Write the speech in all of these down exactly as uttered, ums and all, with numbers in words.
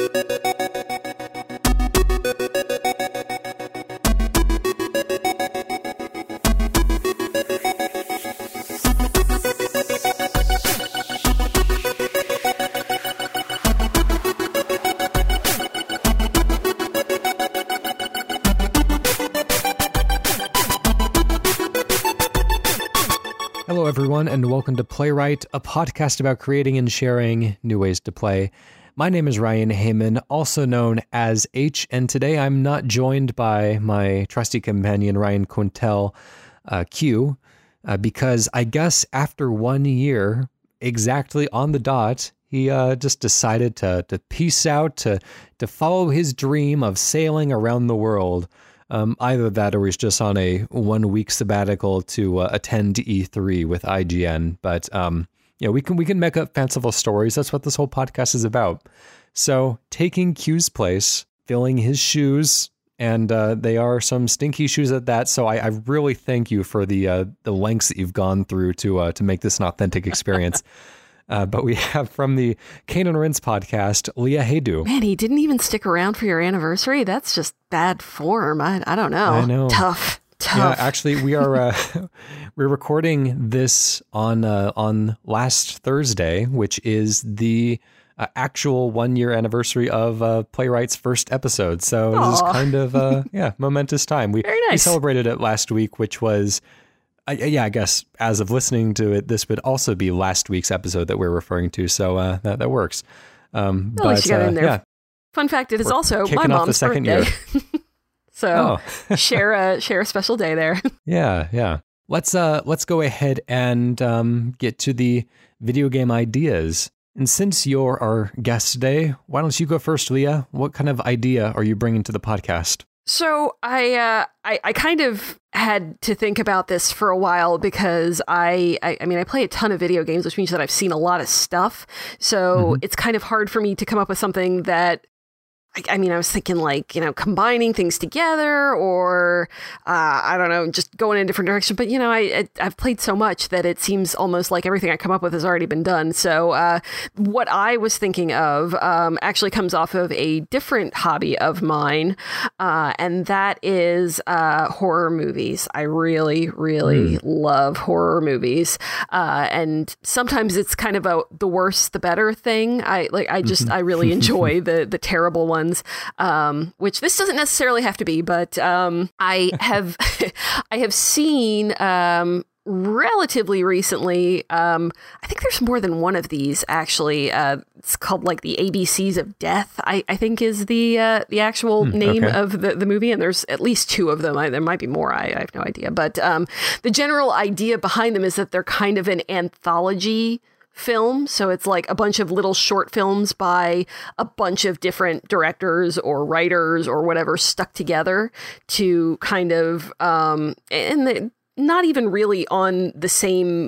Hello, everyone, and welcome to Playwright, a podcast about creating and sharing new ways to play. My name is Ryan Heyman, also known as H, and today I'm not joined by my trusty companion, Ryan Quintel, uh, Q, uh, because I guess after one year, exactly on the dot, he uh, just decided to to peace out, to to follow his dream of sailing around the world. Um, either that or he's just on a one-week sabbatical to uh, attend E three with I G N. But um, yeah, we can we can make up fanciful stories. That's what this whole podcast is about. So taking Q's place, filling his shoes, and uh, they are some stinky shoes at that. So I, I really thank you for the uh, the lengths that you've gone through to uh, to make this an authentic experience. Uh, but we have from the Cane and Rinse podcast, Leah Haydu. Man, he didn't even stick around for your anniversary. That's just bad form. I, I don't know. I know. Tough, tough. Yeah, actually, we are uh, we're recording this on uh, on last Thursday, which is the uh, actual one year anniversary of uh, Playwright's first episode. So Aww. This is kind of uh, yeah momentous time. We Very nice. We celebrated it last week, which was. Uh, yeah, I guess as of listening to it, this would also be last week's episode that we're referring to. So uh, that that works. Um, At least but you got uh, in there. yeah, Fun fact: it is We're also kicking my off the mom's second birthday. year. So Oh. share a share a special day there. yeah, yeah. Let's uh let's go ahead and um, get to the video game ideas. And since you're our guest today, why don't you go first, Leah? What kind of idea are you bringing to the podcast? So I, uh, I I kind of had to think about this for a while because I, I I mean I play a ton of video games, which means that I've seen a lot of stuff. So Mm-hmm. it's kind of hard for me to come up with something that. I, I mean, I was thinking like, you know, combining things together or, uh, I don't know, just going in a different direction. But, you know, I, I, I've played so much that it seems almost like everything I come up with has already been done. So uh, what I was thinking of um, actually comes off of a different hobby of mine. Uh, and that is uh, horror movies. I really, really mm. love horror movies. Uh, and sometimes it's kind of a the worse, the better thing. I like I just I really enjoy the the terrible ones. Um, which this doesn't necessarily have to be, but um, I have I have seen um, relatively recently. Um, I think there's more than one of these actually. Uh, it's called like the A B Cs of Death. I, I think is the uh, the actual hmm, name okay. of the, the movie, and there's at least two of them. I, there might be more. I, I have no idea, but um, the general idea behind them is that they're kind of an anthology film. So it's like a bunch of little short films by a bunch of different directors or writers or whatever stuck together to kind of, um, and the, not even really on the same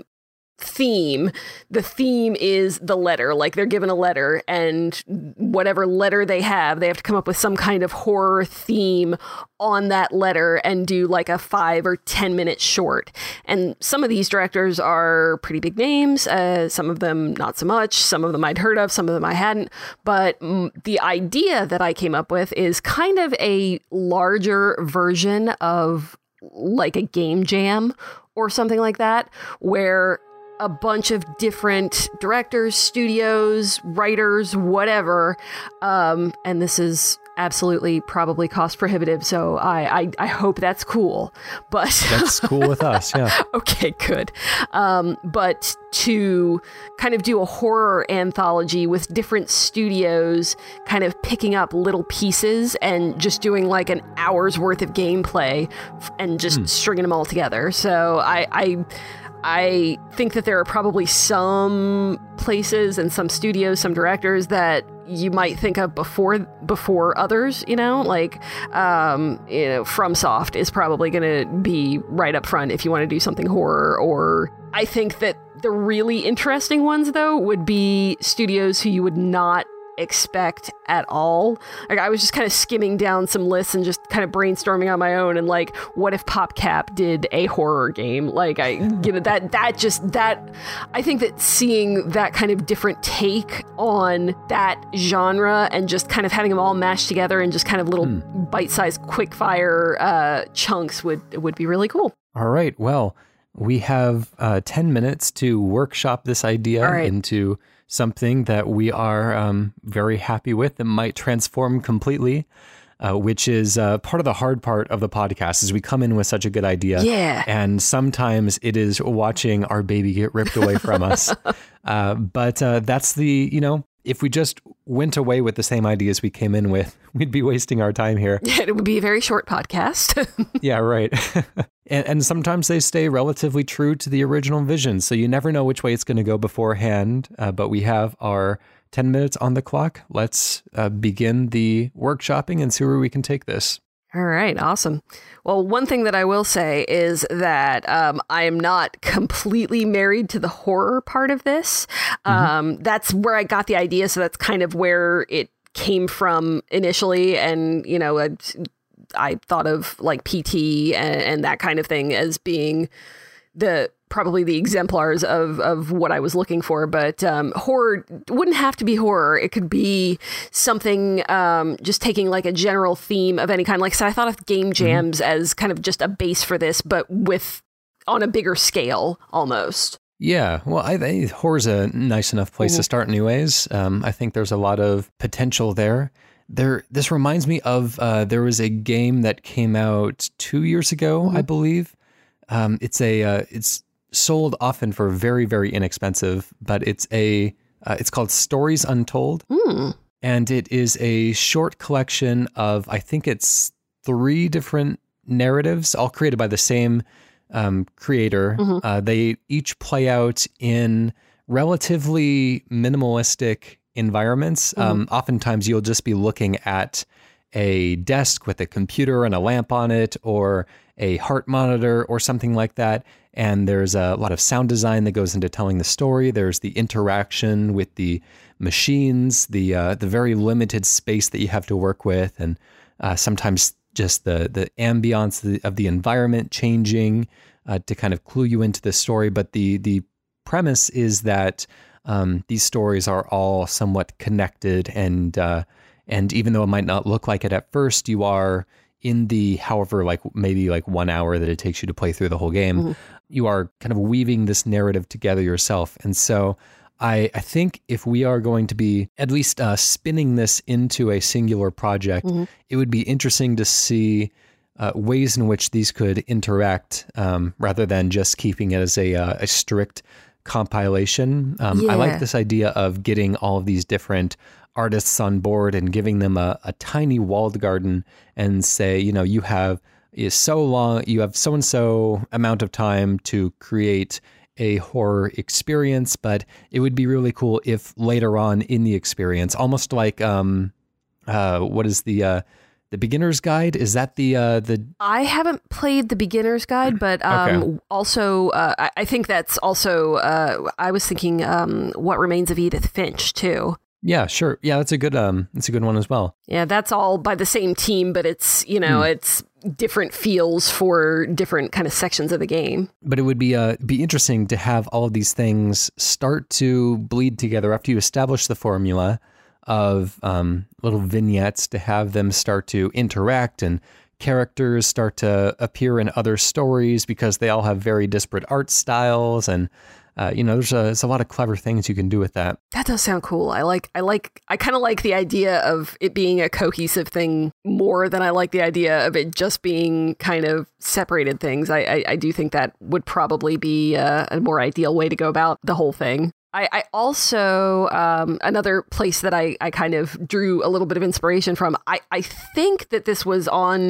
theme. The theme is the letter, like they're given a letter and whatever letter they have, they have to come up with some kind of horror theme on that letter and do like a five or ten minute short. And some of these directors are pretty big names. Uh, some of them not so much. Some of them I'd heard of. Some of them I hadn't. But mm, the idea that I came up with is kind of a larger version of like a game jam or something like that, where a bunch of different directors, studios, writers, whatever. Um, and this is absolutely probably cost prohibitive. So I, I, I hope that's cool. But that's cool with us. Yeah. Okay, good. Um, but to kind of do a horror anthology with different studios kind of picking up little pieces and just doing like an hour's worth of gameplay and just mm. stringing them all together. So I, I I think that there are probably some places and some studios, some directors that you might think of before before others, you know, like, um, you know, FromSoft is probably going to be right up front if you want to do something horror. Or I think that the really interesting ones, though, would be studios who you would not expect at all. Like, I was just kind of skimming down some lists and just kind of brainstorming on my own, and like, what if PopCap did a horror game? Like, I, you know, that that just that I think that seeing that kind of different take on that genre and just kind of having them all mashed together in just kind of little hmm. bite-sized, quick-fire uh, chunks would would be really cool. All right, well, we have uh, ten minutes to workshop this idea right. into something that we are um, very happy with that might transform completely, uh, which is uh, part of the hard part of the podcast is we come in with such a good idea. Yeah. And sometimes it is watching our baby get ripped away from us. Uh, but uh, that's the, you know, if we just went away with the same ideas we came in with, we'd be wasting our time here. Yeah, it would be a very short podcast. Yeah, right. and, and sometimes they stay relatively true to the original vision, so you never know which way it's going to go beforehand. Uh, but we have our ten minutes on the clock. Let's uh, begin the workshopping and see where we can take this. All right, awesome. Well, one thing that I will say is that um, I am not completely married to the horror part of this. Mm-hmm. Um, that's where I got the idea, so that's kind of where it came from initially. And, you know, I, I thought of like P T and, and that kind of thing as being the probably the exemplars of, of what I was looking for. But um, horror wouldn't have to be horror. It could be something um, just taking like a general theme of any kind. Like, so I thought of game jams mm-hmm. as kind of just a base for this, but with on a bigger scale almost. Yeah, well, I think horror's a nice enough place mm-hmm. to start anyways. Um, I think there's a lot of potential there. There, this reminds me of, uh, there was a game that came out two years ago, mm-hmm. I believe. Um, it's a, uh, it's sold often for very, very inexpensive, but it's a, uh, it's called Stories Untold. Mm. And it is a short collection of, I think it's three different narratives, all created by the same um, creator. Mm-hmm. Uh, they each play out in relatively minimalistic environments. Mm-hmm. Um, oftentimes you'll just be looking at a desk with a computer and a lamp on it, or a heart monitor or something like that. And there's a lot of sound design that goes into telling the story. There's the interaction with the machines, the uh, the very limited space that you have to work with, and uh, sometimes just the the ambiance of the, of the environment changing uh, to kind of clue you into the story. But the the premise is that um, these stories are all somewhat connected, and uh, and even though it might not look like it at first, you are in the, however, like maybe like one hour that it takes you to play through the whole game, mm-hmm. you are kind of weaving this narrative together yourself. And so I, I think if we are going to be at least uh, spinning this into a singular project, mm-hmm. it would be interesting to see uh, ways in which these could interact um, rather than just keeping it as a, uh, a strict compilation. Um, yeah. I like this idea of getting all of these different artists on board and giving them a, a tiny walled garden and say, you know, you have is so long, you have so and so amount of time to create a horror experience, but it would be really cool if later on in the experience, almost like um, uh, what is the uh, the beginner's guide? Is that the uh, the? I haven't played the beginner's guide, but um, okay. also uh, I, I think that's also uh, I was thinking um, What Remains of Edith Finch too. Yeah, sure. Yeah, that's a good um that's a good one as well. Yeah, that's all by the same team, but it's, you know, mm. it's different feels for different kind of sections of the game. But it would be uh be interesting to have all of these things start to bleed together after you establish the formula of um little vignettes, to have them start to interact and characters start to appear in other stories because they all have very disparate art styles, and Uh, you know, there's a, there's a lot of clever things you can do with that. That does sound cool. I like, I like, I kind of like the idea of it being a cohesive thing more than I like the idea of it just being kind of separated things. I, I, I do think that would probably be a, a more ideal way to go about the whole thing. I, I also, um, another place that I, I kind of drew a little bit of inspiration from, I, I think that this was on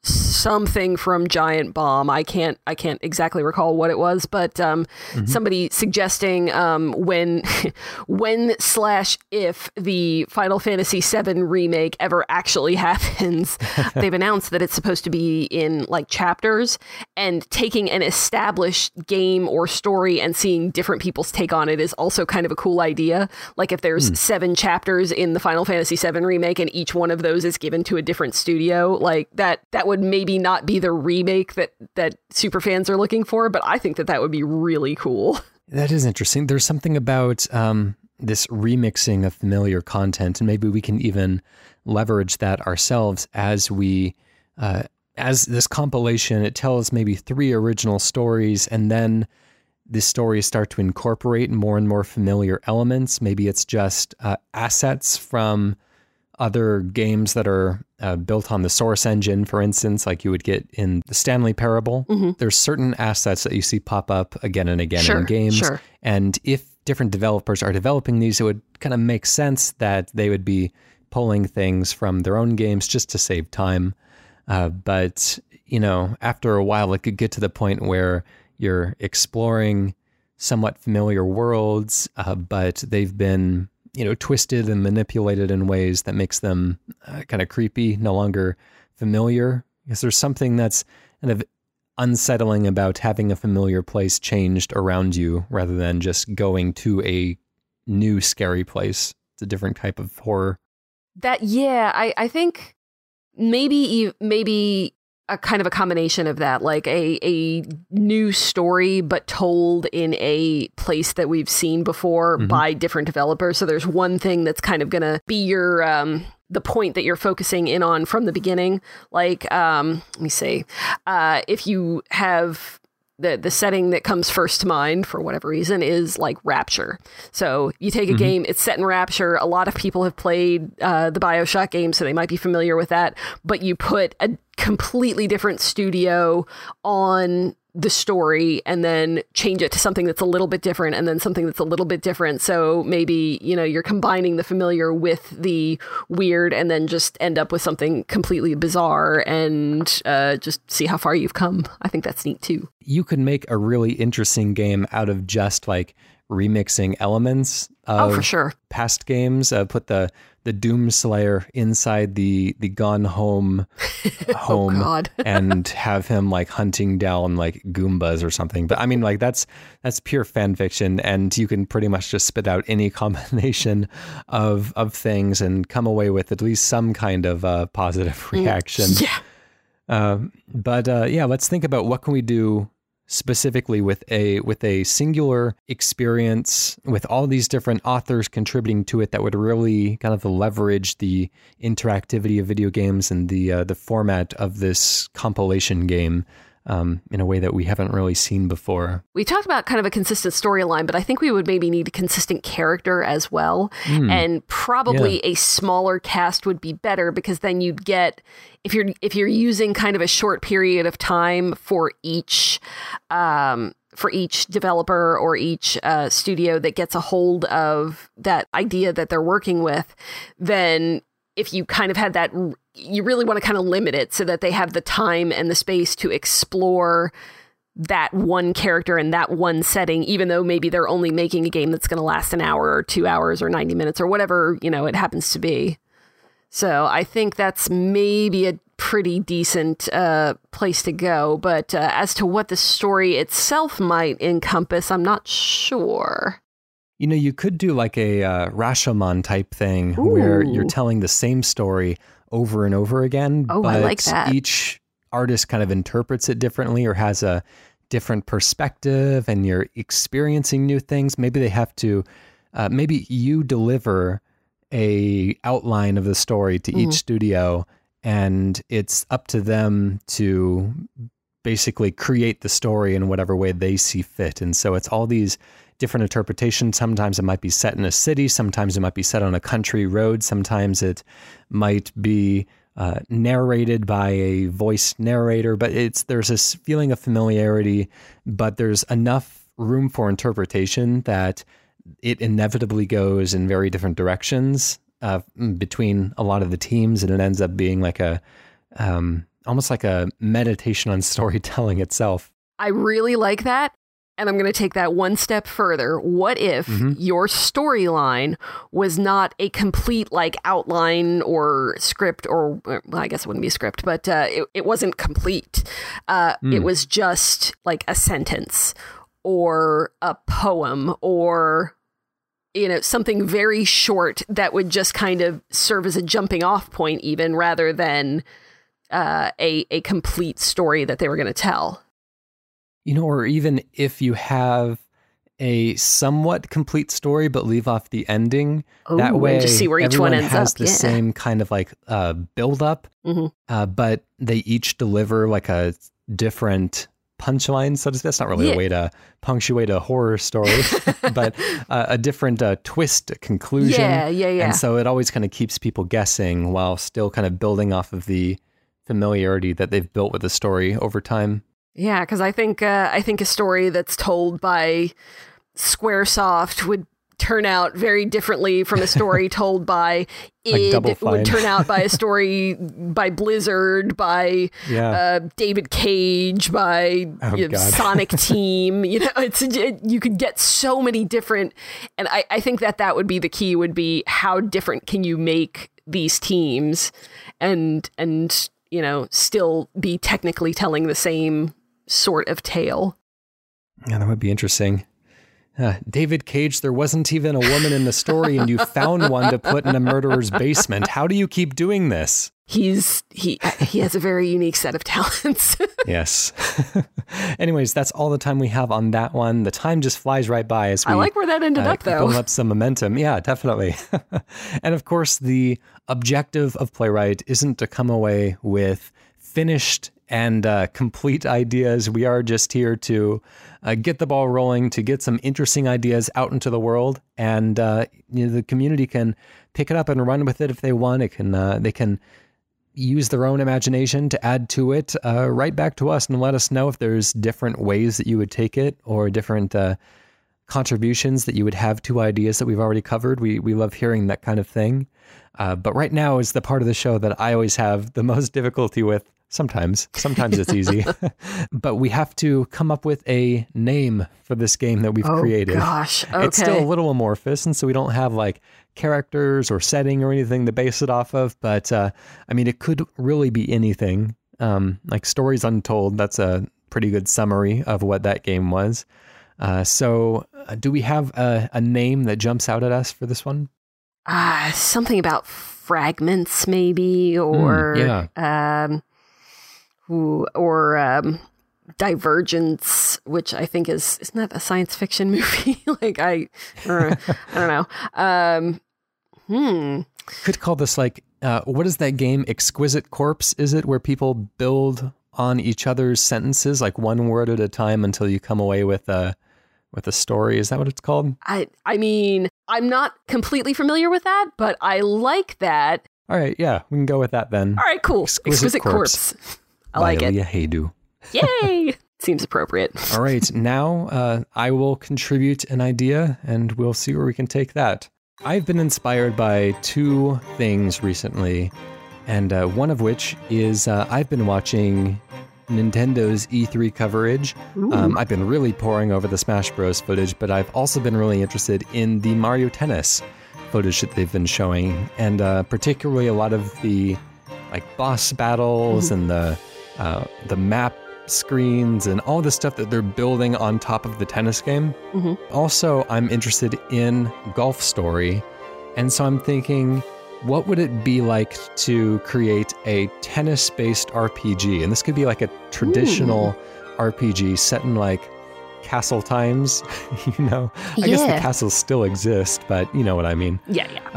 something from Giant Bomb. I can't I can't exactly recall what it was, but um, mm-hmm. somebody suggesting um, when when slash if the Final Fantasy seven remake ever actually happens, they've announced that it's supposed to be in like chapters, and taking an established game or story and seeing different people's take on it is also kind of a cool idea. Like if there's mm. seven chapters in the Final Fantasy seven remake and each one of those is given to a different studio, like that that would maybe not be the remake that that super fans are looking for, but I think that that would be really cool. That is interesting. There's something about um, this remixing of familiar content, and maybe we can even leverage that ourselves as we, uh, as this compilation, it tells maybe three original stories, and then the stories start to incorporate more and more familiar elements. Maybe it's just uh, assets from other games that are uh, built on the Source engine, for instance, like you would get in the Stanley Parable. Mm-hmm. There's certain assets that you see pop up again and again sure, in games. Sure. And if different developers are developing these, it would kind of make sense that they would be pulling things from their own games just to save time. Uh, but, you know, after a while, it could get to the point where you're exploring somewhat familiar worlds, uh, but they've been, you know, twisted and manipulated in ways that makes them uh, kind of creepy, no longer familiar. Because there's something that's kind of unsettling about having a familiar place changed around you rather than just going to a new scary place. It's a different type of horror. That, yeah, I, I think maybe, maybe a kind of a combination of that, like a, a new story, but told in a place that we've seen before mm-hmm. by different developers. So there's one thing that's kind of going to be your, um, the point that you're focusing in on from the beginning. Like, um, let me say, uh, if you have the the setting that comes first to mind for whatever reason is like Rapture. So you take a mm-hmm. game, it's set in Rapture. A lot of people have played uh, the BioShock games, so they might be familiar with that. But you put a completely different studio on the story and then change it to something that's a little bit different and then something that's a little bit different. So maybe, you know, you're combining the familiar with the weird and then just end up with something completely bizarre and uh, just see how far you've come. I think that's neat too. You could make a really interesting game out of just like remixing elements of oh, for sure. past games. Uh, put the the Doom Slayer inside the the Gone Home home oh, God. and have him like hunting down like Goombas or something. But I mean, like that's that's pure fan fiction, and you can pretty much just spit out any combination of of things and come away with at least some kind of uh, positive reaction. Mm, yeah. Uh, but uh, yeah, let's think about what can we do specifically with a with a singular experience with all these different authors contributing to it that would really kind of leverage the interactivity of video games and the uh, the format of this compilation game um, in a way that we haven't really seen before. We talked about kind of a consistent storyline, but I think we would maybe need a consistent character as well. Mm. And probably yeah. a smaller cast would be better, because then you'd get, if you're if you're using kind of a short period of time for each um, for each developer or each uh, studio that gets a hold of that idea that they're working with, then if you kind of had that, you really want to kind of limit it so that they have the time and the space to explore that one character in that one setting, even though maybe they're only making a game that's going to last an hour or two hours or ninety minutes or whatever, you know, it happens to be. So I think that's maybe a pretty decent uh, place to go. But uh, as to what the story itself might encompass, I'm not sure. You know, you could do like a uh, Rashomon type thing Ooh. where you're telling the same story over and over again. Oh, but I like that. Each artist kind of interprets it differently or has a different perspective, and you're experiencing new things. Maybe they have to, uh, maybe you deliver a outline of the story to mm-hmm. each studio, and it's up to them to basically create the story in whatever way they see fit. And so it's all these different interpretations. Sometimes it might be set in a city. Sometimes it might be set on a country road. Sometimes it might be uh, narrated by a voice narrator, but it's, there's this feeling of familiarity, but there's enough room for interpretation that it inevitably goes in very different directions uh, between a lot of the teams, and it ends up being like a, um, almost like a meditation on storytelling itself. I really like that. And I'm going to take that one step further. What if mm-hmm. your storyline was not a complete like outline or script, or well, I guess it wouldn't be a script, but uh, it, it wasn't complete. Uh, mm. It was just like a sentence or a poem or, you know, something very short that would just kind of serve as a jumping off point even rather than uh, a, a complete story that they were going to tell. You know, or even if you have a somewhat complete story, but leave off the ending, Ooh, that way just see where each one ends has up. the yeah. same kind of like uh, build up, mm-hmm. uh, but they each deliver like a different punchline. So that's not really yeah. a way to punctuate a horror story, but uh, a different uh, twist conclusion. Yeah, yeah, yeah. And so it always kind of keeps people guessing while still kind of building off of the familiarity that they've built with the story over time. Yeah, because I think uh, I think a story that's told by Squaresoft would turn out very differently from a story told by id. Like It would turn out by a story by Blizzard, by yeah. uh, David Cage, by oh, you know, Sonic Team. You know, it's it, you could get so many different, and I, I think that that would be the key. Would be how different can you make these teams, and and you know still be technically telling the same sort of tale. Yeah, that would be interesting. Uh, David Cage, there wasn't even a woman in the story and you found one to put in a murderer's basement. How do you keep doing this? He's he he has a very unique set of talents. Yes. Anyways, that's all the time we have on that one. The time just flies right by as we I like where that ended uh, up though. Build up some momentum. Yeah, definitely. And of course, the objective of Playwright isn't to come away with finished and uh, complete ideas. We are just here to uh, get the ball rolling, to get some interesting ideas out into the world, and uh, you know, the community can pick it up and run with it if they want. It can uh, they can use their own imagination to add to it. Uh, write back to us and let us know if there's different ways that you would take it or different uh, contributions that you would have to ideas that we've already covered. We we love hearing that kind of thing. Uh, but right now is the part of the show that I always have the most difficulty with. Sometimes, sometimes it's easy, but we have to come up with a name for this game that we've oh, created. Gosh, okay. It's still a little amorphous, and so we don't have like characters or setting or anything to base it off of. But uh, I mean, it could really be anything. Um, like Stories Untold, that's a pretty good summary of what that game was. Uh, so, uh, do we have a, a name that jumps out at us for this one? Uh, something about fragments, maybe, or mm, yeah. um. Ooh, or um, Divergence, which I think is, isn't that a science fiction movie? like I, or, I don't know. Um, hmm. Could call this like, uh, what is that game? Exquisite Corpse, is it? Where people build on each other's sentences, like one word at a time until you come away with a, with a story. Is that what it's called? I, I mean, I'm not completely familiar with that, but I like that. All right. Yeah, we can go with that then. All right, cool. Exquisite, Exquisite Corpse. Corpse. I like it. Leah Haydu. Yay! Seems appropriate. All right. Now uh, I will contribute an idea and we'll see where we can take that. I've been inspired by two things recently, and uh, one of which is uh, I've been watching Nintendo's E three coverage. Um, I've been really poring over the Smash Bros. Footage, but I've also been really interested in the Mario Tennis footage that they've been showing, and uh, particularly a lot of the like boss battles and the Uh, the map screens and all the stuff that they're building on top of the tennis game. Mm-hmm. Also, I'm interested in Golf Story. And so I'm thinking, what would it be like to create a tennis-based R P G? And this could be like a traditional Ooh. R P G set in like castle times, you know? I yeah. guess the castles still exist, but you know what I mean. Yeah, yeah.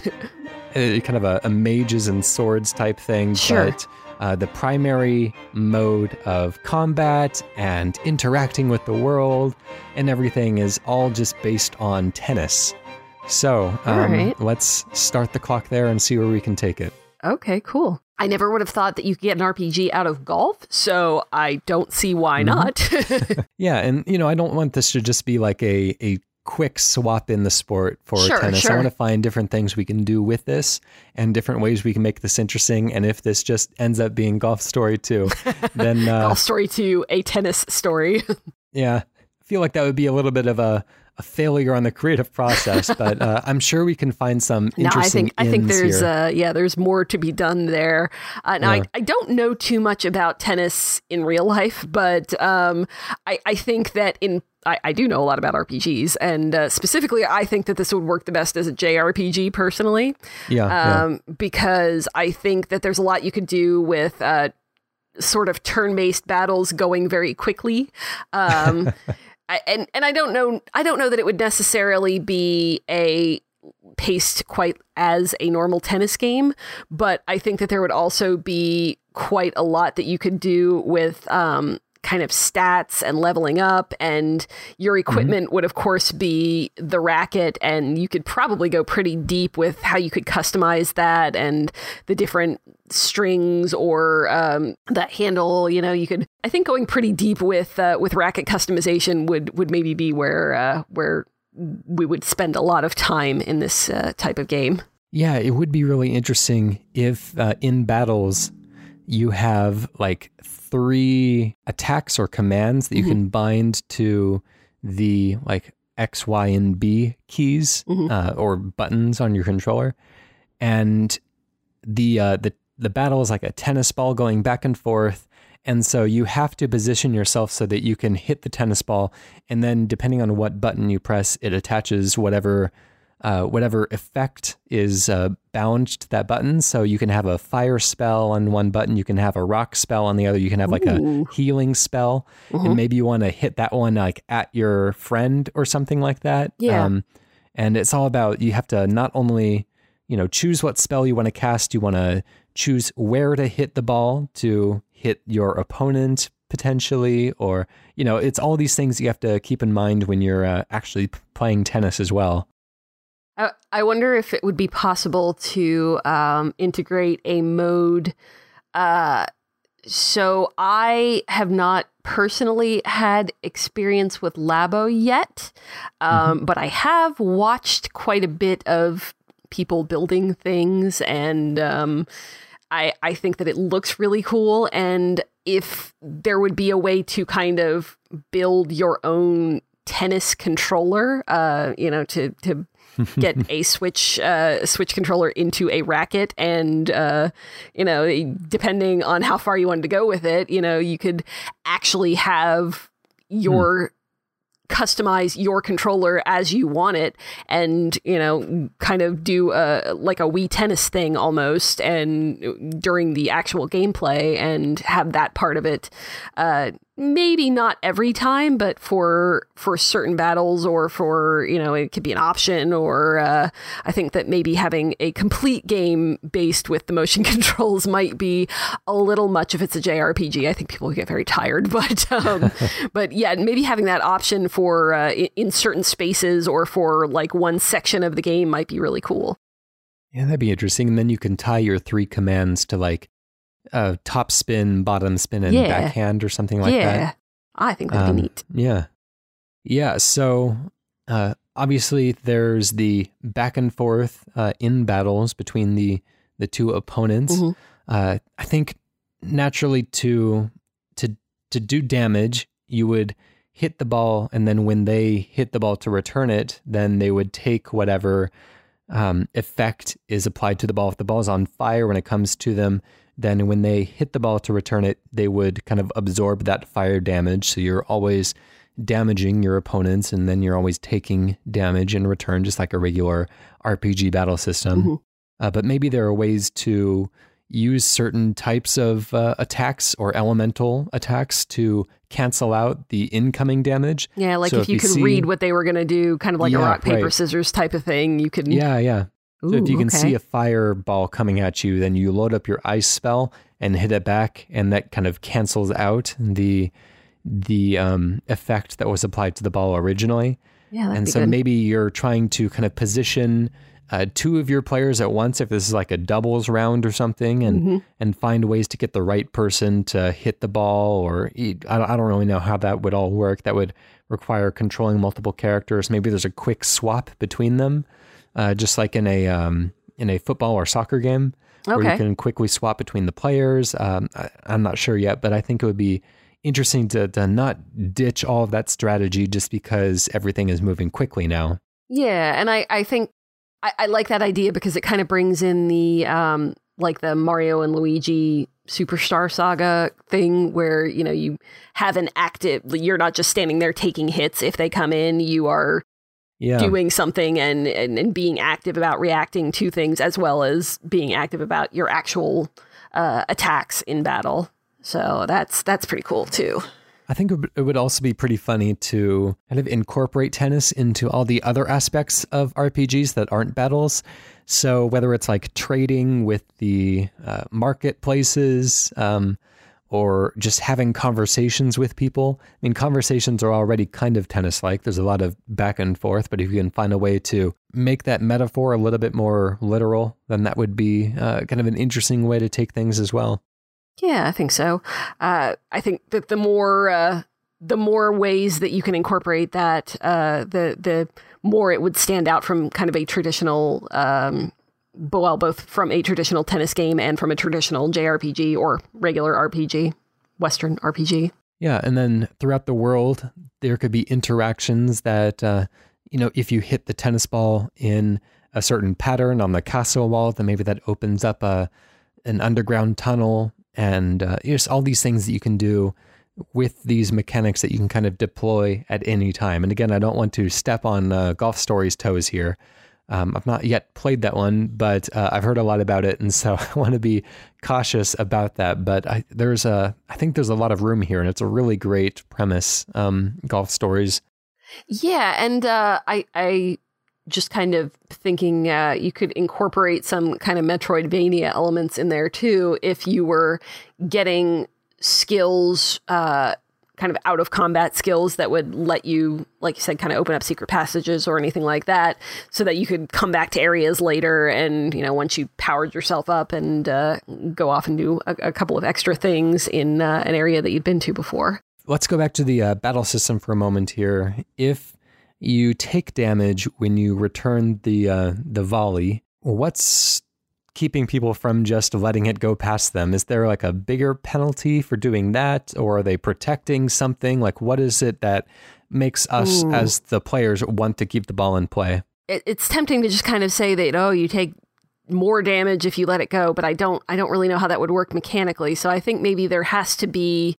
uh, kind of a, a mages and swords type thing, sure. but Uh, the primary mode of combat and interacting with the world and everything is all just based on tennis. So um, right. let's start the clock there and see where we can take it. Okay, cool. I never would have thought that you could get an R P G out of golf, so I don't see why mm-hmm. not. Yeah, and you know, I don't want this to just be like a, a quick swap in the sport for Sure, tennis. sure. I want to find different things we can do with this and different ways we can make this interesting. And if this just ends up being Golf Story two, then uh, Golf Story two, a tennis story. yeah, I feel like that would be a little bit of a, a failure on the creative process, but uh, I'm sure we can find some No, I interesting think I think ins there's here. uh, yeah, there's more to be done there. Uh, now, Yeah. I, I don't know too much about tennis in real life, but um, I, I think that in I, I do know a lot about R P Gs, and uh, specifically, I think that this would work the best as a J R P G personally, yeah, yeah. um, because I think that there's a lot you could do with uh, sort of turn-based battles going very quickly. Um, I, and and I don't know I don't know that it would necessarily be a paced quite as a normal tennis game, but I think that there would also be quite a lot that you could do with um, kind of stats and leveling up, and your equipment mm-hmm. would of course be the racket, and you could probably go pretty deep with how you could customize that and the different strings or um, that handle. You know, you could, I think going pretty deep with uh, with racket customization would would maybe be where uh, where we would spend a lot of time in this uh, type of game. Yeah, it would be really interesting if uh, in battles you have like three attacks or commands that you mm-hmm. can bind to the like X, Y, and B keys mm-hmm. uh, or buttons on your controller. And the uh, the the battle is like a tennis ball going back and forth. And so you have to position yourself so that you can hit the tennis ball. And then depending on what button you press, it attaches whatever uh, whatever effect is uh, bound to that button. So you can have a fire spell on one button. You can have a rock spell on the other. You can have like Ooh. a healing spell. Mm-hmm. And maybe you want to hit that one like at your friend or something like that. Yeah. Um, and it's all about, you have to not only, you know, choose what spell you want to cast. You want to choose where to hit the ball to hit your opponent potentially, or, you know, it's all these things you have to keep in mind when you're uh, actually playing tennis as well. I, I wonder if it would be possible to um, integrate a mode. Uh, so I have not personally had experience with Labo yet, um, mm-hmm. but I have watched quite a bit of people building things, and um, I, I think that it looks really cool. And if there would be a way to kind of build your own tennis controller, uh, you know, to, to get a Switch, uh, Switch controller into a racket, and, uh, you know, depending on how far you wanted to go with it, you know, you could actually have your hmm. customize your controller as you want it, and, you know, kind of do a like a Wii Tennis thing almost, and during the actual gameplay, and have that part of it uh maybe not every time, but for for certain battles, or for, you know, it could be an option, or uh I think that maybe having a complete game based with the motion controls might be a little much if it's a J R P G. I think people get very tired, but um but yeah, maybe having that option for uh, in certain spaces, or for like one section of the game, might be really cool. Yeah, that'd be interesting. And then you can tie your three commands to like uh, top spin, bottom spin, and yeah. backhand or something like yeah. that. Yeah, I think that'd um, be neat. Yeah. Yeah, so uh, obviously there's the back and forth uh, in battles between the, the two opponents. Mm-hmm. Uh, I think naturally to to to do damage, you would hit the ball, and then when they hit the ball to return it, then they would take whatever um, effect is applied to the ball. If the ball's on fire when it comes to them, then when they hit the ball to return it, they would kind of absorb that fire damage. So you're always damaging your opponents, and then you're always taking damage in return, just like a regular R P G battle system. Mm-hmm. Uh, but maybe there are ways to use certain types of uh, attacks or elemental attacks to cancel out the incoming damage. Yeah, like so if you, you could see, read what they were going to do, kind of like yeah, a rock, paper, right. scissors type of thing. You could... Yeah, yeah. Ooh, so if you can okay. see a fireball coming at you, then you load up your ice spell and hit it back, and that kind of cancels out the the um, effect that was applied to the ball originally. Yeah, that'd and be so good. maybe you're trying to kind of position uh, two of your players at once, if this is like a doubles round or something, and mm-hmm. and find ways to get the right person to hit the ball, or eat. I don't, I don't really know how that would all work. That would require controlling multiple characters. Maybe there's a quick swap between them, uh, just like in a um, in a football or soccer game, where Okay. you can quickly swap between the players. Um, I, I'm not sure yet, but I think it would be interesting to, to not ditch all of that strategy just because everything is moving quickly now. Yeah, and I, I think I, I like that idea because it kind of brings in the um like the Mario and Luigi Superstar Saga thing where, you know, you have an active, you're not just standing there taking hits if they come in, you are Yeah. doing something and, and, and being active about reacting to things as well as being active about your actual uh, attacks in battle. So that's that's pretty cool too. I think it would- it would also be pretty funny to kind of incorporate tennis into all the other aspects of R P Gs that aren't battles. So whether it's like trading with the uh, marketplaces, um, or just having conversations with people. I mean, conversations are already kind of tennis-like. There's a lot of back and forth, but if you can find a way to make that metaphor a little bit more literal, then that would be uh, kind of an interesting way to take things as well. Yeah, I think so. Uh, I think that the more uh, the more ways that you can incorporate that, uh, the the more it would stand out from kind of a traditional, um, well, both from a traditional tennis game and from a traditional J R P G or regular R P G, Western R P G. Yeah, and then throughout the world, there could be interactions that, uh, you know, if you hit the tennis ball in a certain pattern on the castle wall, then maybe that opens up a an underground tunnel. And uh, just all these things that you can do with these mechanics that you can kind of deploy at any time. And again, I don't want to step on uh, Golf Story's toes here. Um, I've not yet played that one, but uh, I've heard a lot about it, and so I want to be cautious about that. But I, there's a, I think there's a lot of room here, and it's a really great premise. Um, Golf Stories. Yeah, and uh, I, I just kind of thinking uh, you could incorporate some kind of Metroidvania elements in there too if you were getting skills, uh, kind of out of combat skills that would let you, like you said, kind of open up secret passages or anything like that, so that you could come back to areas later and, you know, once you powered yourself up and uh, go off and do a, a couple of extra things in uh, an area that you'd been to before. Let's go back to the uh, battle system for a moment here. If you take damage when you return the uh, the volley, what's keeping people from just letting it go past them? Is there like a bigger penalty for doing that, or are they protecting something? Like, what is it that makes us Ooh. as the players want to keep the ball in play? It, it's tempting to just kind of say that, oh, you take more damage if you let it go, but I don't I don't really know how that would work mechanically. So I think maybe there has to be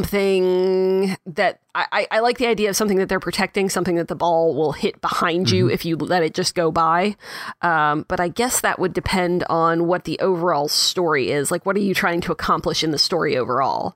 something that I, I, I like the idea of something that they're protecting, something that the ball will hit behind mm-hmm. you if you let it just go by. Um, but I guess that would depend on what the overall story is. Like, what are you trying to accomplish in the story overall?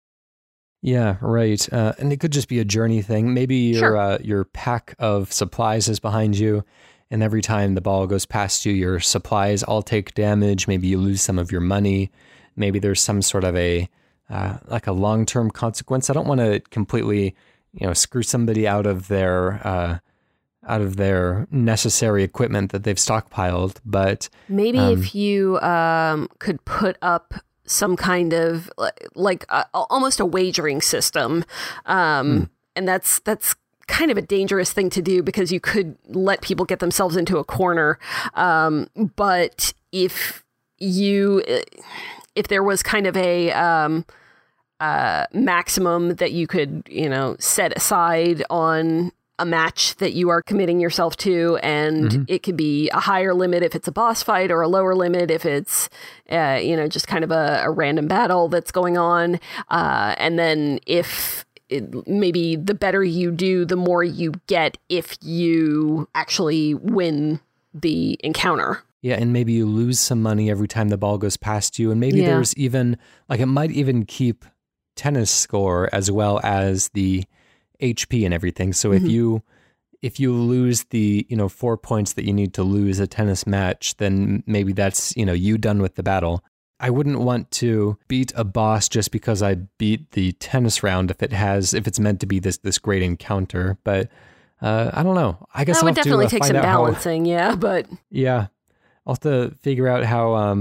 Yeah, right. Uh, and it could just be a journey thing. Maybe your Sure. uh, your pack of supplies is behind you, and every time the ball goes past you, your supplies all take damage. Maybe you lose some of your money. Maybe there's some sort of a uh, like a long-term consequence. I don't want to completely, you know, screw somebody out of their uh, out of their necessary equipment that they've stockpiled, but Maybe um, if you um, could put up some kind of like uh, almost a wagering system, um, hmm. and that's that's. kind of a dangerous thing to do because you could let people get themselves into a corner. Um, but if you, if there was kind of a um, uh, maximum that you could, you know, set aside on a match that you are committing yourself to, and mm-hmm. it could be a higher limit if it's a boss fight or a lower limit if it's, uh, you know, just kind of a, a random battle that's going on. Uh, and then if It, maybe the better you do, the more you get if you actually win the encounter. Yeah, and maybe you lose some money every time the ball goes past you. And maybe Yeah. there's even, like, it might even keep tennis score as well as the H P and everything. So Mm-hmm. if you if you lose the, you know, four points that you need to lose a tennis match, then maybe that's, you know, you done with the battle. I wouldn't want to beat a boss just because I beat the tennis round if it has if it's meant to be this this great encounter. But uh, I don't know. I guess that I'll would have definitely to, uh, take find some out how- balancing, yeah. But yeah, I'll have to figure out how um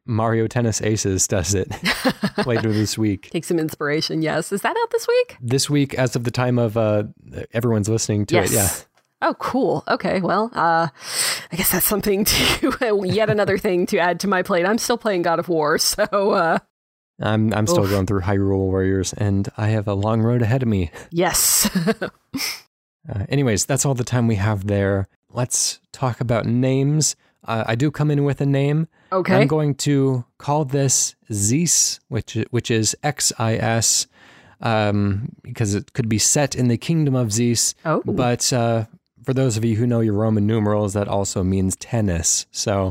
Mario Tennis Aces does it later this week. Take some inspiration. Yes. Is that out this week? This week, as of the time of uh, everyone's listening to yes. it. Yeah. Oh, cool. Okay. Well, uh, I guess that's something to, yet another thing to add to my plate. I'm still playing God of War. So, uh, I'm I'm still oof. going through Hyrule Warriors, and I have a long road ahead of me. Yes. uh, anyways, that's all the time we have there. Let's talk about names. Uh, I do come in with a name. Okay. I'm going to call this Xis, which which is X I S, um, because it could be set in the kingdom of Xis. Oh. But uh, for those of you who know your Roman numerals, that also means tennis. So,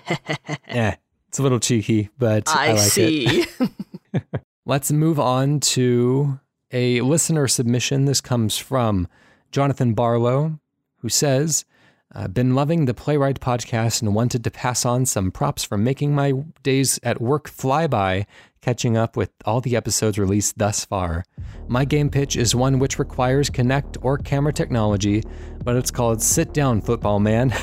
yeah. It's a little cheeky, but I, I like see. it. Let's move on to a listener submission. This comes from Jonathan Barlow, who says, I've been loving the Playwright podcast and wanted to pass on some props for making my days at work fly by, catching up with all the episodes released thus far. My game pitch is one which requires Kinect or camera technology, but it's called Sit Down, Football Man.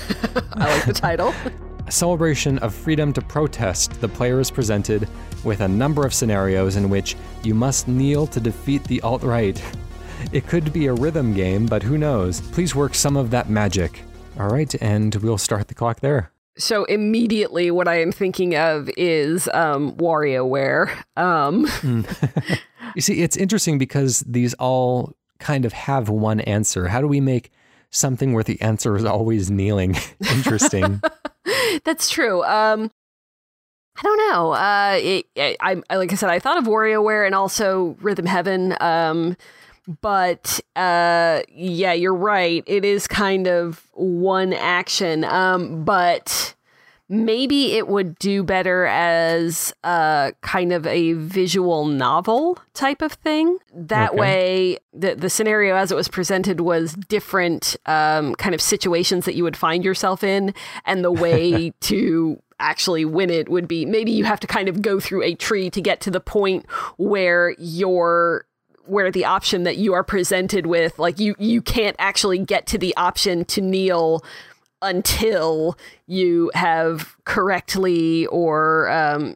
I like the title. A celebration of freedom to protest, the player is presented with a number of scenarios in which you must kneel to defeat the alt-right. It could be a rhythm game, but who knows? Please work some of that magic. All right, and we'll start the clock there. So immediately what I am thinking of is um, WarioWare. Um. Mm. You see, it's interesting because these all kind of have one answer. How do we make something where the answer is always kneeling interesting? That's true. Um, I don't know. Uh, it, I, I, like I said, I thought of WarioWare and also Rhythm Heaven. Um, but uh, yeah, you're right. It is kind of one action. Um, but maybe it would do better as uh, kind of a visual novel type of thing. That Okay. way, the the scenario as it was presented was different um, kind of situations that you would find yourself in, and the way to actually win it would be maybe you have to kind of go through a tree to get to the point where you're where the option that you are presented with, like you you can't actually get to the option to kneel until you have correctly or um,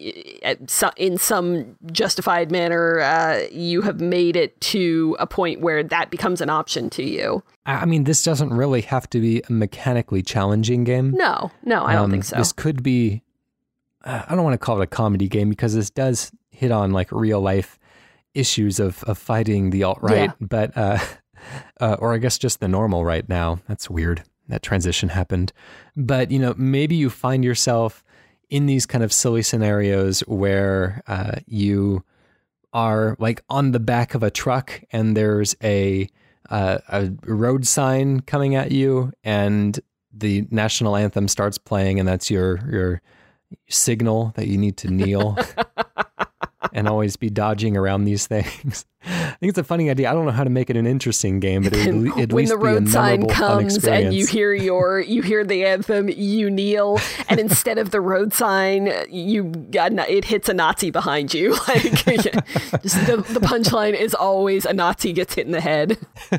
in some justified manner, uh, you have made it to a point where that becomes an option to you. I mean, this doesn't really have to be a mechanically challenging game. No, no, I don't Um, think so. This could be, uh, I don't want to call it a comedy game because this does hit on like real life issues of, of fighting the alt-right, Yeah. but, uh, uh, or I guess just the normal right now. That's weird. That transition happened. But, you know, maybe you find yourself in these kind of silly scenarios where uh, you are like on the back of a truck and there's a uh, a road sign coming at you and the national anthem starts playing and that's your your signal that you need to kneel and always be dodging around these things. I think it's a funny idea. I don't know how to make it an interesting game, but it would at when least the be a road sign memorable, fun comes experience. and you hear your you hear the anthem, you kneel, and instead of the road sign, you got it hits a Nazi behind you. Like just the, the punchline is always a Nazi gets hit in the head.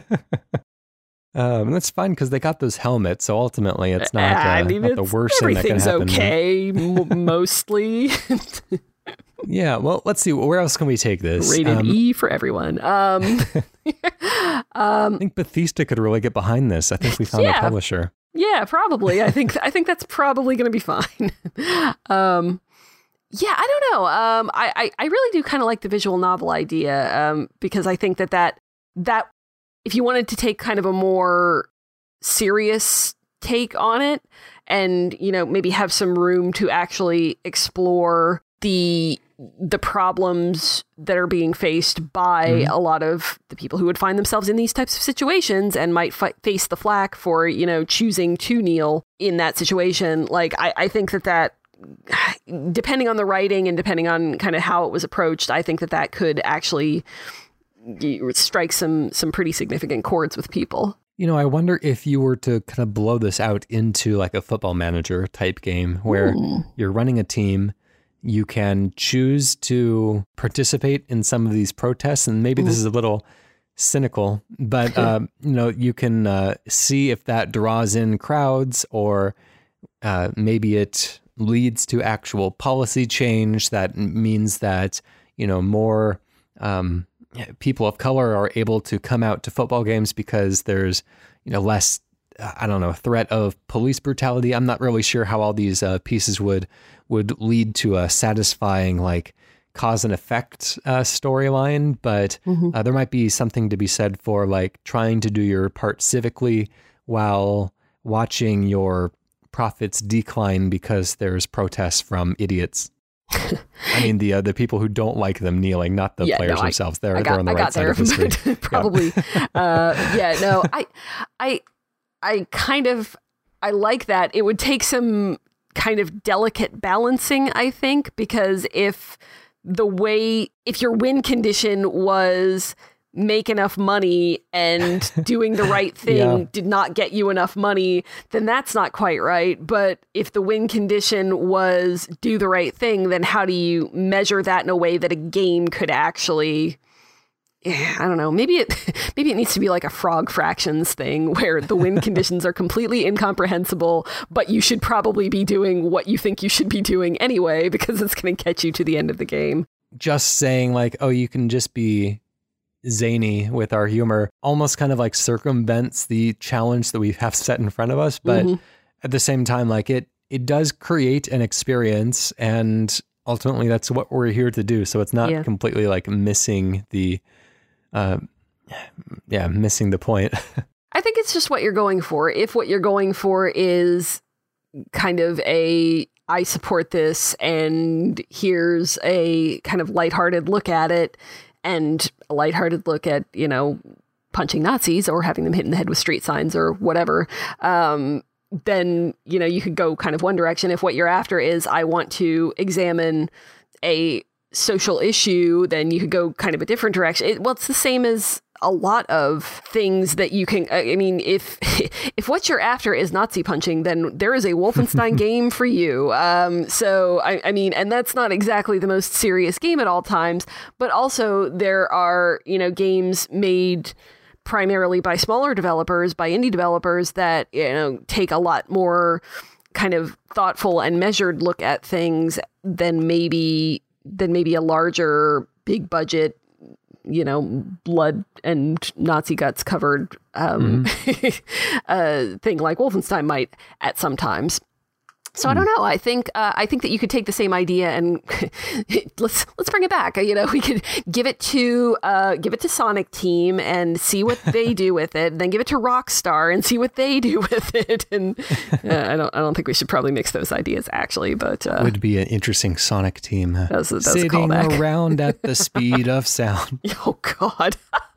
Um, that's fine because they got those helmets, so ultimately it's not, uh, I mean, not the it's, worst thing that can everything's happen. okay, m- mostly. Yeah, well, let's see. Where else can we take this? Rated Um, E for everyone. Um, I think Bethesda could really get behind this. I think we found Yeah. a publisher. yeah, probably. I think I think that's probably going to be fine. um, yeah, I don't know. Um, I, I, I really do kind of like the visual novel idea um, because I think that, that that if you wanted to take kind of a more serious take on it and, you know, maybe have some room to actually explore the the problems that are being faced by Mhm. a lot of the people who would find themselves in these types of situations and might fi- face the flack for, you know, choosing to kneel in that situation. Like, I, I think that that, depending on the writing and depending on kind of how it was approached, I think that that could actually strike some some pretty significant chords with people. You know, I wonder if you were to kind of blow this out into like a Football Manager type game where Ooh. you're running a team, you can choose to participate in some of these protests, and maybe this is a little cynical, but um, you know, you can uh, see if that draws in crowds, or uh, maybe it leads to actual policy change, that means that, you know, more um, people of color are able to come out to football games because there's, you know, less, I don't know, threat of police brutality. I'm not really sure how all these uh, pieces would would lead to a satisfying, like, cause and effect uh, storyline, but mm-hmm. uh, there might be something to be said for, like, trying to do your part civically while watching your profits decline because there's protests from idiots. I mean, the uh, the people who don't like them kneeling, not the yeah, players no, themselves. They're, got, they're on the I right side there, of history. Probably. yeah. Uh, yeah, no, I, I, I kind of, I like that. It would take some kind of delicate balancing, I think, because if the way, if your win condition was make enough money and doing the right thing yeah. did not get you enough money, then that's not quite right. But if the win condition was do the right thing, then how do you measure that in a way that a game could actually, yeah, I don't know, maybe it maybe it needs to be like a frog fractions thing where the win conditions are completely incomprehensible, but you should probably be doing what you think you should be doing anyway, because it's going to get you to the end of the game. Just saying like, oh, you can just be zany with our humor almost kind of like circumvents the challenge that we have set in front of us. But mm-hmm. at the same time, like it, it does create an experience, and ultimately that's what we're here to do. So it's not yeah. completely like missing the, uh, yeah, missing the point. I think it's just what you're going for. If what you're going for is kind of a, I support this, and here's a kind of lighthearted look at it, and a lighthearted look at, you know, punching Nazis or having them hit in the head with street signs or whatever, um, then, you know, you could go kind of one direction. If what you're after is, I want to examine a social issue, then you could go kind of a different direction. It, well, it's the same as a lot of things that you can, I mean, if if what you're after is Nazi punching, then there is a Wolfenstein game for you. Um, so, I, I mean, and that's not exactly the most serious game at all times, but also there are, you know, games made primarily by smaller developers, by indie developers that, you know, take a lot more kind of thoughtful and measured look at things than maybe, than maybe a larger, big budget, you know, blood and Nazi guts covered um, mm-hmm. uh, thing like Wolfenstein might at some times. So mm. I don't know. I think uh, I think that you could take the same idea and let's let's bring it back. You know, we could give it to uh, give it to Sonic Team and see what they do with it. Then give it to Rockstar and see what they do with it. And uh, I don't I don't think we should probably mix those ideas actually. But uh, would be an interesting Sonic Team. Uh, that's a, that's sitting around at the speed of sound. Oh God.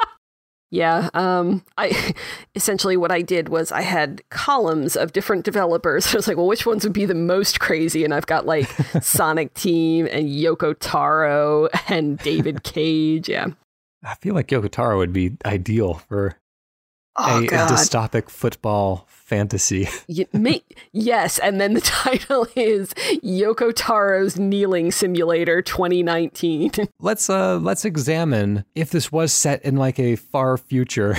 Yeah, um, I essentially what I did was I had columns of different developers. I was like, well, which ones would be the most crazy? And I've got like Sonic Team and Yoko Taro and David Cage. Yeah, I feel like Yoko Taro would be ideal for oh, a, a dystopic football fantasy. You, may, yes, and then the title is Yoko Taro's Kneeling Simulator twenty nineteen. Let's uh let's examine if this was set in like a far future,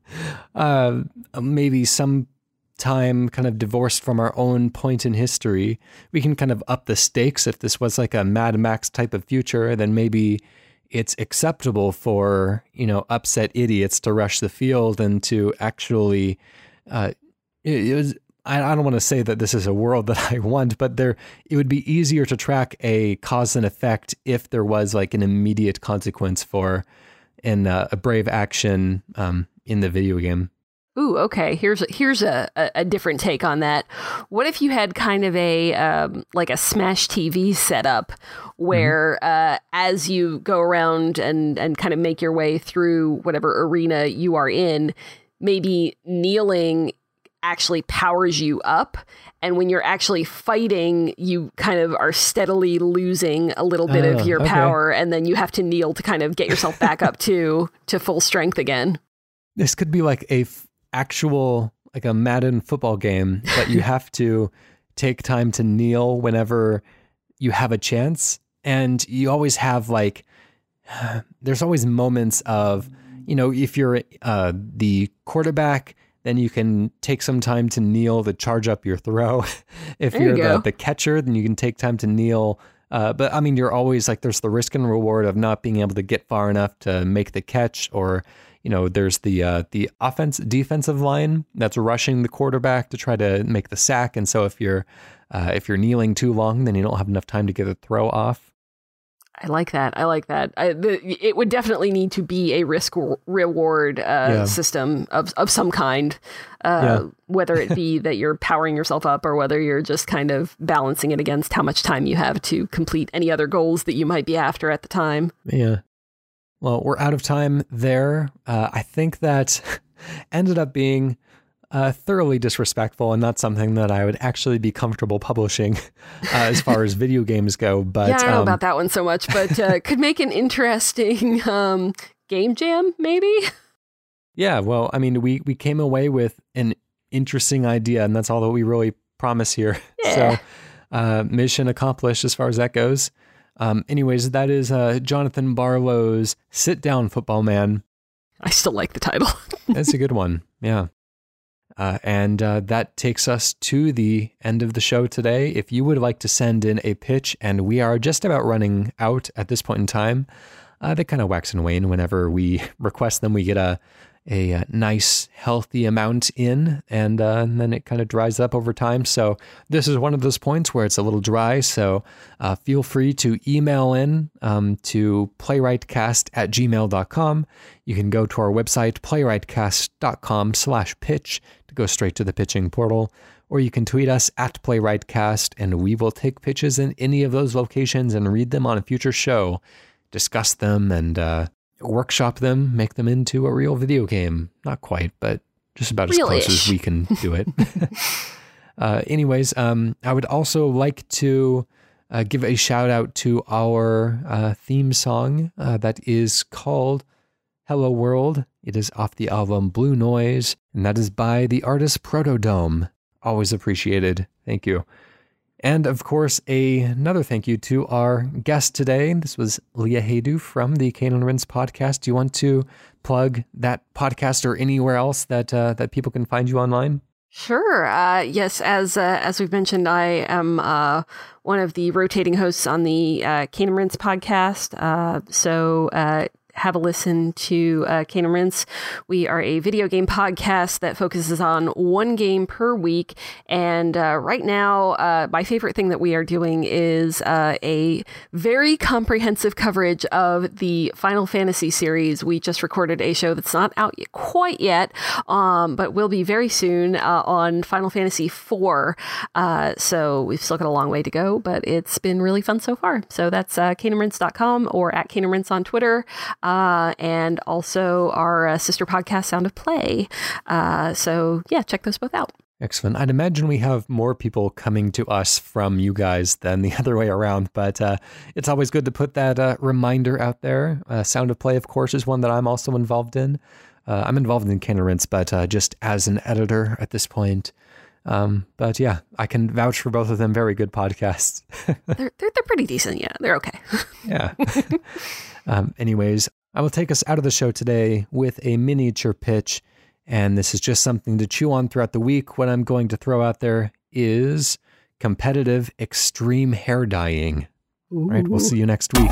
uh maybe some time kind of divorced from our own point in history. We can kind of up the stakes. If this was like a Mad Max type of future, then maybe it's acceptable for, you know, upset idiots to rush the field and to actually uh It was, I don't want to say that this is a world that I want, but there, it would be easier to track a cause and effect if there was like an immediate consequence for an, uh, a brave action um, in the video game. Ooh, okay. Here's here's a, a different take on that. What if you had kind of a um, like a Smash T V setup where mm-hmm. uh, as you go around and and kind of make your way through whatever arena you are in, maybe kneeling actually powers you up, and when you're actually fighting, you kind of are steadily losing a little bit oh, of your okay. power, and then you have to kneel to kind of get yourself back up to to full strength again. This could be like a f- actual like a Madden football game, but you have to take time to kneel whenever you have a chance, and you always have like there's always moments of, you know, if you're uh, the quarterback, then you can take some time to kneel to charge up your throw. If there you're you the, the catcher, then you can take time to kneel. Uh, but I mean, you're always like, there's the risk and reward of not being able to get far enough to make the catch, or, you know, there's the uh, the offense defensive line that's rushing the quarterback to try to make the sack. And so if you're uh, if you're kneeling too long, then you don't have enough time to get the throw off. I like that. I like that. I, the, it would definitely need to be a risk reward uh, yeah. system of of some kind, uh, yeah. whether it be that you're powering yourself up or whether you're just kind of balancing it against how much time you have to complete any other goals that you might be after at the time. Yeah. Well, we're out of time there. Uh, I think that ended up being Uh, thoroughly disrespectful and not something that I would actually be comfortable publishing uh, as far as video games go. But yeah, I don't know um, about that one so much, but uh, could make an interesting um, game jam, maybe? Yeah, well, I mean, we, we came away with an interesting idea, and that's all that we really promise here. Yeah. So uh, mission accomplished as far as that goes. Um, anyways, that is uh, Jonathan Barlow's Sit Down, Football Man. I still like the title. That's a good one, yeah. Uh, and uh, that takes us to the end of the show today. If you would like to send in a pitch, and we are just about running out at this point in time, uh, they kind of wax and wane. Whenever we request them, we get a a nice, healthy amount in, and, uh, and then it kind of dries up over time. So this is one of those points where it's a little dry. So uh, feel free to email in um, to playwrightcast at gmail dot com. You can go to our website, playwrightcast dot com slash pitch, to go straight to the pitching portal, or you can tweet us at playwrightcast, and we will take pitches in any of those locations and read them on a future show, discuss them, and uh, workshop them, make them into a real video game. Not quite, but just about as Real-ish. close as we can do it. uh, anyways, um, I would also like to uh, give a shout out to our uh, theme song uh, that is called Hello World. It is off the album Blue Noise, and that is by the artist Protodome. Always appreciated. Thank you. And of course, a, another thank you to our guest today. This was Leah Haydu from the Cane and Rinse podcast. Do you want to plug that podcast or anywhere else that uh, that people can find you online? Sure. Uh, yes, as uh, as we've mentioned, I am uh, one of the rotating hosts on the uh, Cane and Rinse podcast. Uh, so uh, have a listen to uh, Cane and Rinse. We are a video game podcast that focuses on one game per week. And uh, right now, uh, my favorite thing that we are doing is uh, a very comprehensive coverage of the Final Fantasy series. We just recorded a show that's not out yet, quite yet, um, but will be very soon uh, on Final Fantasy four. Uh, so we've still got a long way to go, but it's been really fun so far. So that's uh, cane and rinse dot com or at Cane and Rinse on Twitter. Uh, and also our uh, sister podcast, Sound of Play. Uh, so yeah, check those both out. Excellent. I'd imagine we have more people coming to us from you guys than the other way around, but uh, it's always good to put that uh, reminder out there. Uh, Sound of Play, of course, is one that I'm also involved in. Uh, I'm involved in Cane and Rinse, but uh, just as an editor at this point. Um, but yeah, I can vouch for both of them. Very good podcasts. they're, they're they're pretty decent. Yeah, they're okay. Yeah. um, anyways, I will take us out of the show today with a miniature pitch, and this is just something to chew on throughout the week. What I'm going to throw out there is competitive extreme hair dyeing. Ooh. All right, we'll see you next week.